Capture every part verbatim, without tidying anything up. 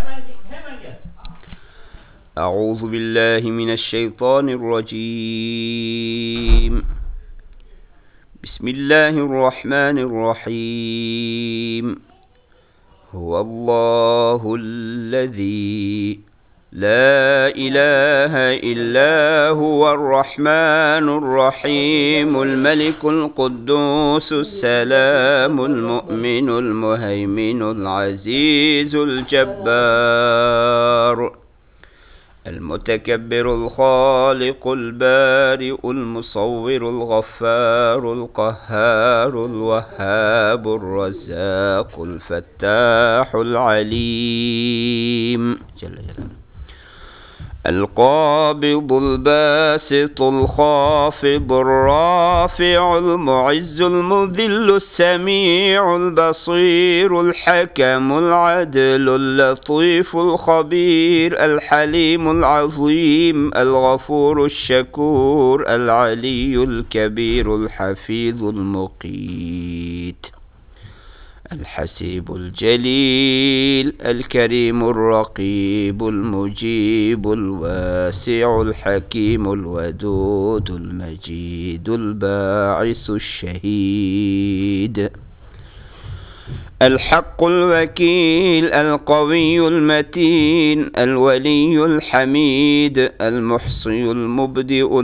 أعوذ بالله من الشيطان الرجيم. بسم الله الرحمن الرحيم. هو الله الذي لا إله إلا هو الرحمن الرحيم الملك القدوس السلام المؤمن المهيمن العزيز الجبار المتكبر الخالق البارئ المصور الغفار القهار الوهاب الرزاق الفتاح العليم جل جلاله القابض الباسط الخافض الرافع المعز المذل السميع البصير الحكم العدل اللطيف الخبير الحليم العظيم الغفور الشكور العلي الكبير الحفيظ المقيت الحسيب الجليل الكريم الرقيب المجيب الواسع الحكيم الودود المجيد الباعث الشهيد الحق الوكيل القوي المتين الولي الحميد المحصي المبدئ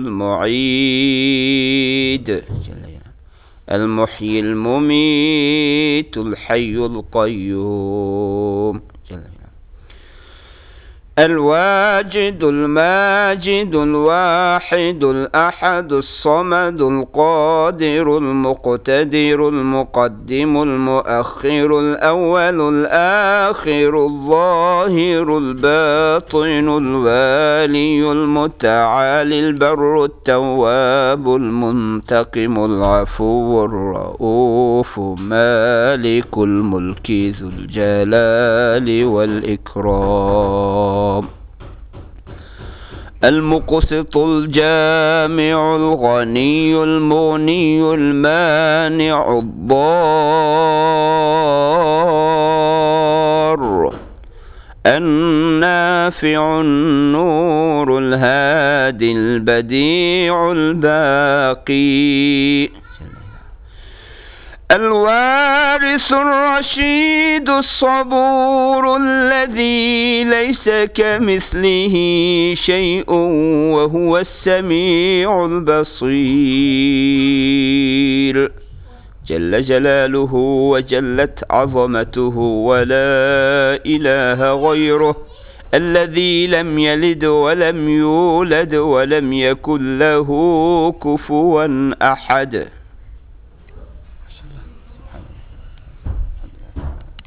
المعيد المحيي المميت الحي القيوم الواجد الماجد الواحد الأحد الصمد القادر المقتدر المقدم المؤخر الأول الآخر الظاهر الباطن الوالي المتعالي البر التواب المنتقم العفو الرؤوف مالك الملك ذو الجلال والإكرام المقسط الجامع الغني المغني المانع الضار النافع النور الهادي البديع الباقي الوارث الرشيد الصبور الذي ليس كمثله شيء وهو السميع البصير جل جلاله وجلت عظمته ولا إله غيره الذي لم يلد ولم يولد ولم يكن له كفوا أحد